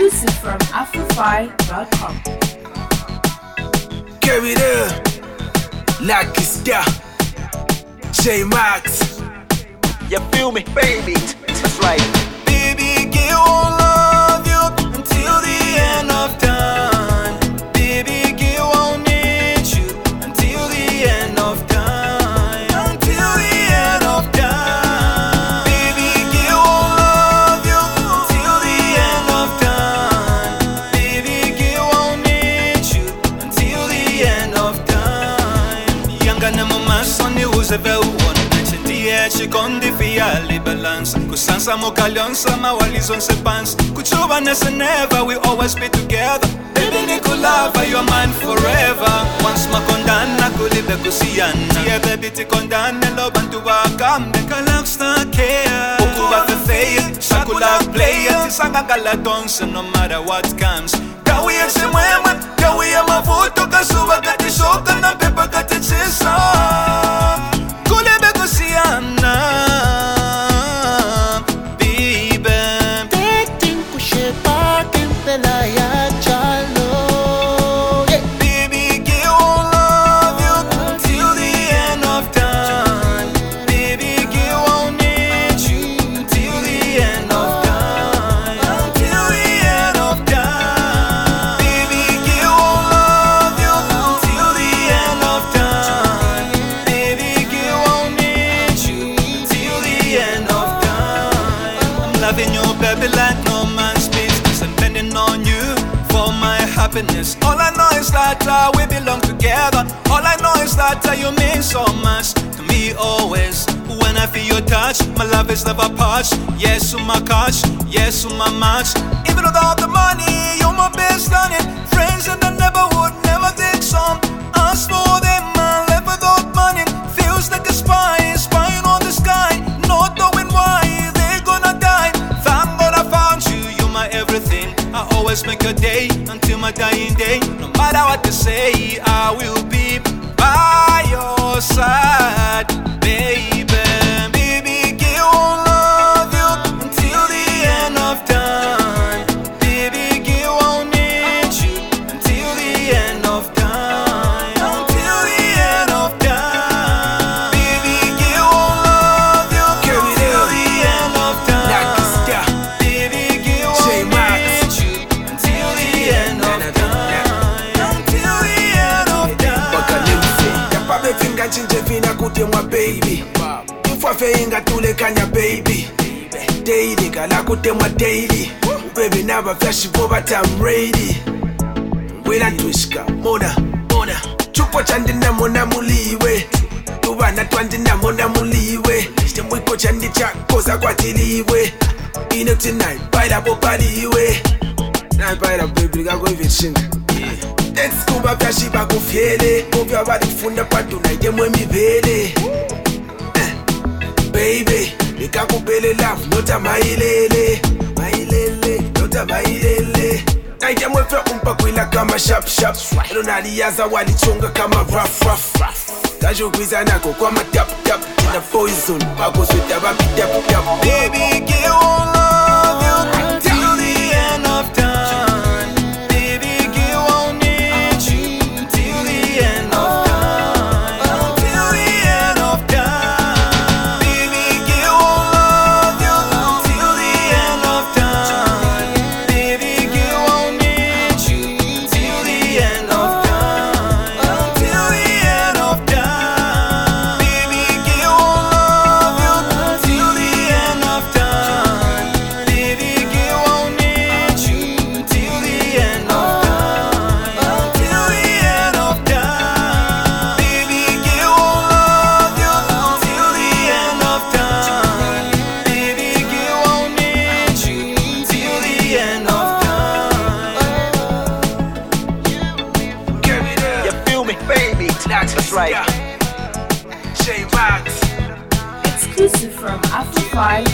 Exclusive from Afrofy.com. Carry it like a star. J Max. You feel me, baby? That's right. Baby, girl, I'll love you until the end of time. Baby, girl, I'll need you until the end of time. Until the end of time. Baby, girl, I'll love you until the end of time. Baby, girl, I'll need you until the end of time. Younger than my son, he was a very Chikondi fiali balance Kusansa mokalionsa mawalizon se pants Kuchuba nese never, we always be together Baby nikulava, you're mine forever Once makondana kulibe kusiyana Tia baby tikondane lo bantu wakambe Kalaksta kea Ukuba fefeya, shakula playa Tisanga galadonsa no matter what comes Kawi ya chimwema, kawi ya mavuto Kasuba katishoka na pepa katachisa Kulebe kusiana, baby. Dating kushepa kimpela ya chalo. Baby, girl, I'll love you until the end of time. Baby, girl, I'll need you until the end of time. Until the end of time. Baby, girl, I'll love you until the end of time. Baby, girl, I'll need you till the end of time. I'm loving you, baby, like no man's business. I'm depending on you for my happiness. All I know is that we belong together. All I know is that you mean so much to me always. When I feel your touch, my love is never parched. Yes, to my couch, yes, to my match. Even without the money, you're my best on it. Friends in the neighborhood never think some. As for them, I live without money. Feels like a spy, spying on the sky. Not knowing why they're gonna die. Thank God I found you, you're my everything. I always make your day until my dying day. No matter what they say, I will be by your side, baby. Baby, girl, I'll love you until the end of time. Baby, girl, I'll need you until the end of time. Until the end of time. Baby, girl, I'll love you until the end of time. Baby, girl, I'll need you until the end of time. Until the end of time. Yapabe finga chinje vina kutemwa baby Mfwafe inga tule kanya baby Daily gala kutemwa daily Baby naba flash boba I'm ready Wela twishka mona Chupo chandina mona muliwe Tubana twandina mona muliwe Stemwiko chandi chakoza kwa tiliwe Ino tonight baila popaliwe Na baila baby gago ivishinga Dance kuba flashi bakufyele Movya walifunda patu na idemwe mibele Baby, nikakupele love, nota mailele Nota mailele Na idemwe fe umpakwila kama sharp Eno naliyaza walichonga kama rough Kajugwiza nako kwa matap Tina poison, bako sweta babi tap Baby, girl, I'll love you until the end of time. Baby, girl, I'll need you till the end of time. Until the end of time. Baby, girl, I'll love you until the end of time. Baby, girl, I'll need you till the end of time. Until the end of time. Baby, girl, I'll love you till the end of time. Baby, girl, I'll need you till the end of time. Until the end of time. Baby, girl, I'll love you till the end of time. Baby, girl, I'll need you till the end of time. Carry it You feel me, baby? That's right. J Max. Exclusive from Afrofy.com.